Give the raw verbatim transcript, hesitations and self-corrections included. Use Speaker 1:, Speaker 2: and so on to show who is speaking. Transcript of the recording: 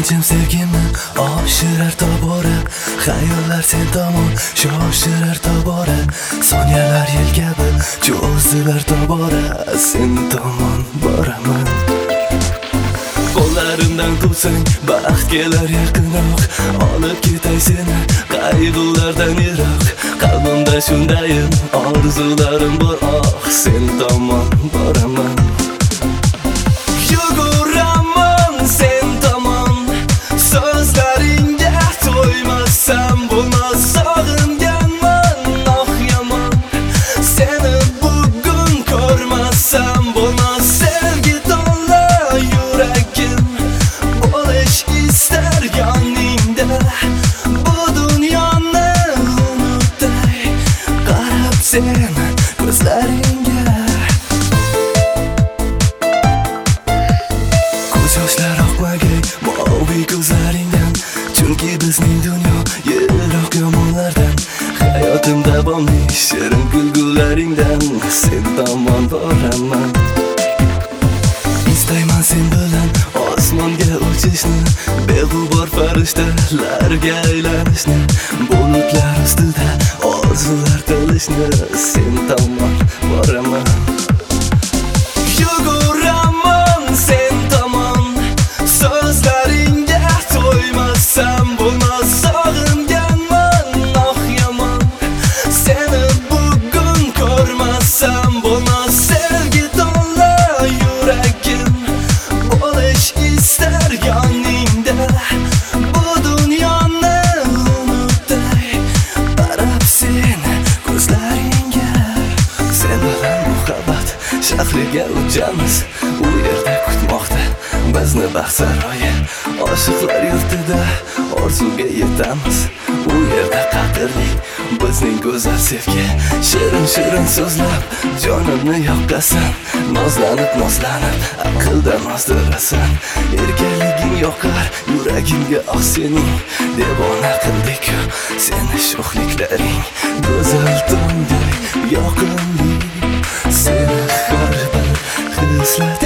Speaker 1: ishonchim sevgimni oshirar tobora. Xayollar sen tomon shoshirar tobora. Soniyalar yel kabi cho'zilar tobora. Sen tomon boraman. Qo'llarimdan tutsang baxt kelar yaqinroq. Olib ketay seni qayg'ulardan yiroq. Qalbimda shundayim orzularim bor. Oh, sen tomon boraman. Yuguraman sen tomon. So'zlaringga to'ymasam bo'lmas. Sog'inganman oh yomon. Seni bugun ko'rmasam bo'lmas. Sevgi to'la yuragim bo'lish istar yoningda. Bu dunyoni unutay qarab sen ko'zlaringga. Ko'z yoshlar oqmagay moviy ko'zlaringdan. Chunki bizning dunyo yiroq yomonlardan. Hayotim davomli shirin kulgularingdan. Sen tomon boraman. Istayman sen bilan osmonga uchishni. Beg'ubor farishtalarga aylanishni. Bulutlar ustida orzular qilishni. Sen tomon boraman. Yuguraman sen tomon. So'zlaringga to'ymasam bo'lmas. Sog'inganman oh yomon. Seni bugun ko'rmasam bo'lmas. Sevgi to'la yuragim bo'lish istar yoningda. Bu dunyoni unutay qarab sen ko'zlaringga. Sen bilan muhabbat shahriga uchamiz. U yerda kutmoqda bizni baxt saroyi. Oshiqlar yurtida orzuga yetamiz. U yerda qadrli bizning go'zal sevgi. Shirin shirin so'zlab jonimni yoqasan. Nozlanib nozlanib aqldan ozdirasan. Erkaliging yoqar yuragimga oh sening. Devona qildik-ku seni sho'xliklaring. Go'zal tongday yoqimli. Seni har bir hislat